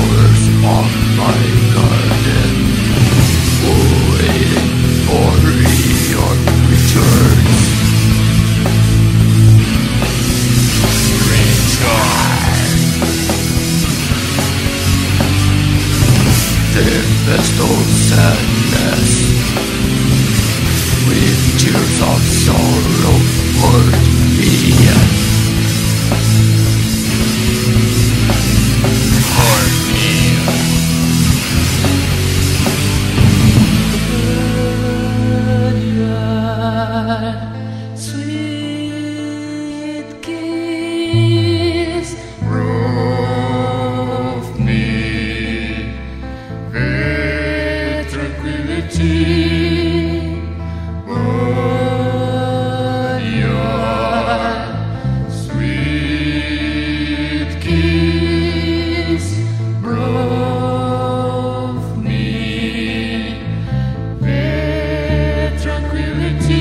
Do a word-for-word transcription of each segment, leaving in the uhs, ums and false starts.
flowers on my garden, waiting for your return. Strange God, tempest of sadness, with tears of sorrow, hurt me. Sweet kiss Brought me with tranquility. Oh, your sweet kiss brought me with tranquility.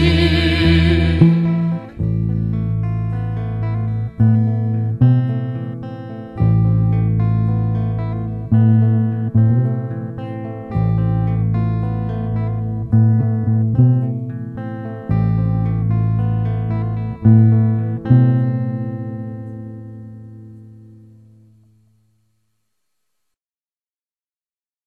Thank